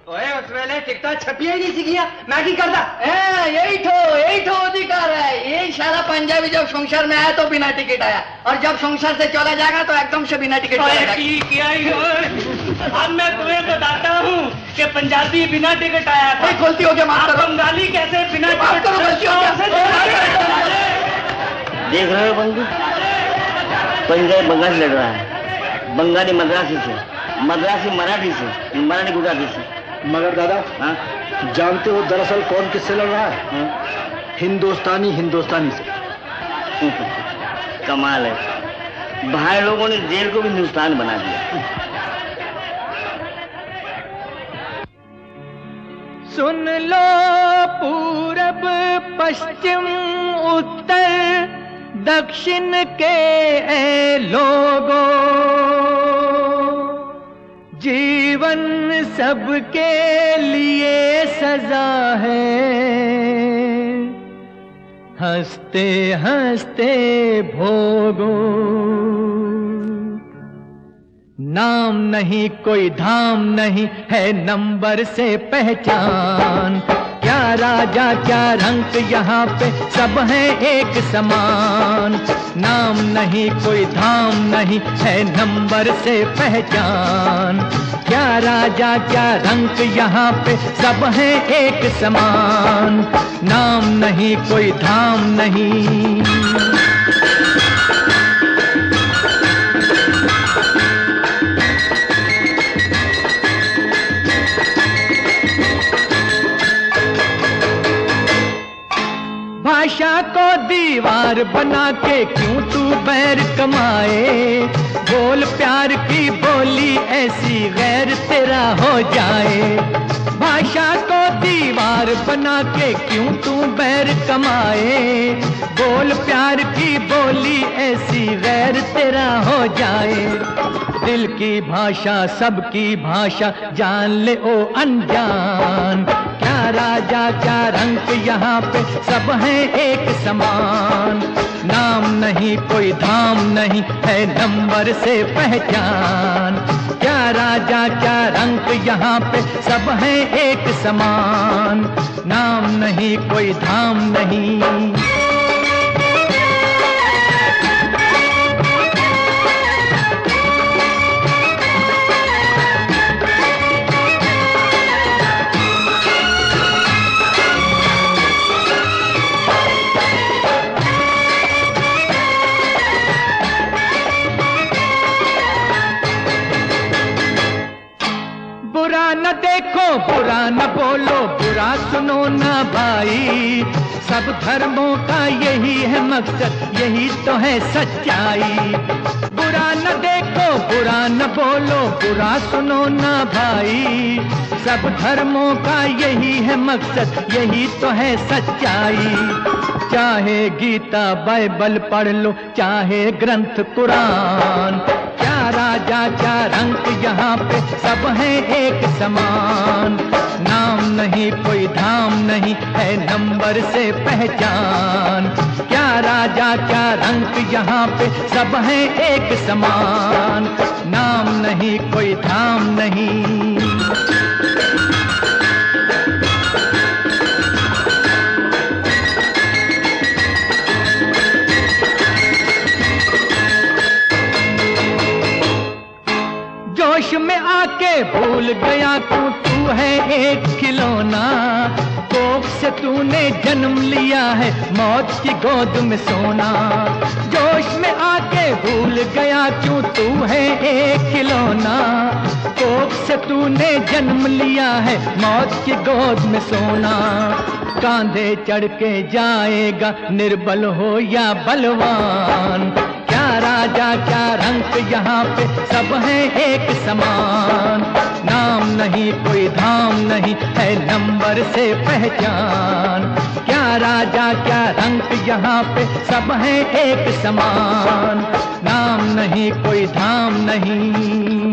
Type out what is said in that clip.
ओए उस वेले टिकटा छपिया ही नहीं सीखिया मैं की करता यही ठो अधिकार है। यही सारा पंजाबी जब संसार में आया तो बिना टिकट आया और जब संसार से चला जाएगा तो एकदम से बिना टिकट क्या अब मैं तुम्हें बताता हूँ कि पंजाबी बिना टिकट आया था। गलती हो गया माफ करो। बंगाली कैसे बिना टिकट देख रहे हो बंधु, पंजाबी बंगाली लड़ रहा है, बंगाली मद्रासी से, मद्रासी मराठी से, मराठी गुजराती से। मगर दादा जानते हो दरअसल कौन किससे लड़ रहा है? हिंदुस्तानी से। कमाल है, भाई लोगों ने जेल को भी हिंदुस्तान बना दिया। सुन लो पूरब पश्चिम उत्तर दक्षिण के लोगों, जीवन सबके लिए सजा है, हंसते हंसते भोगो। नाम नहीं कोई धाम नहीं है नंबर से पहचान, क्या राजा क्या रंक यहाँ पे सब हैं एक समान। नाम नहीं कोई धाम नहीं है नंबर से पहचान, क्या राजा क्या रंक यहाँ पे सब हैं एक समान। नाम नहीं कोई धाम नहीं। भाषा को दीवार बना के क्यों तू बैर कमाए, बोल प्यार की बोली ऐसी गैर तेरा हो जाए। भाषा को दीवार बना के क्यों तू बैर कमाए, बोल प्यार की बोली ऐसी गैर तेरा हो जाए। दिल की भाषा सबकी भाषा जान ले ओ अनजान, क्या राजा क्या रंक यहाँ पे सब हैं एक समान। नाम नहीं कोई धाम नहीं है नंबर से पहचान, क्या राजा क्या रंक यहाँ पे सब हैं एक समान। नाम नहीं कोई धाम नहीं। बुरा न देखो बुरा न बोलो बुरा सुनो ना भाई, सब धर्मों का यही है मकसद यही तो है सच्चाई। बुरा न देखो बुरा न बोलो बुरा सुनो ना भाई, सब धर्मों का यही है मकसद यही तो है सच्चाई। चाहे गीता बाइबल पढ़ लो चाहे ग्रंथ कुरान, क्या राजा क्या रंक यहाँ पे सब हैं एक समान। नाम नहीं कोई धाम नहीं है नंबर से पहचान, क्या राजा क्या रंक यहाँ पे सब हैं एक समान। नाम नहीं कोई धाम नहीं। जोश में आके भूल गया तू है एक खिलौना, कोख से तूने जन्म लिया है मौत की गोद में सोना। जोश में आके भूल गया क्यों तू है एक खिलौना, कोख से तूने जन्म लिया है मौत की गोद में सोना। कांधे चढ़ के जाएगा निर्बल हो या बलवान, क्या राजा क्या रंक यहाँ पे सब हैं एक समान। नाम नहीं कोई धाम नहीं है नंबर से पहचान, क्या राजा क्या रंक यहाँ पे सब हैं एक समान। नाम नहीं कोई धाम नहीं।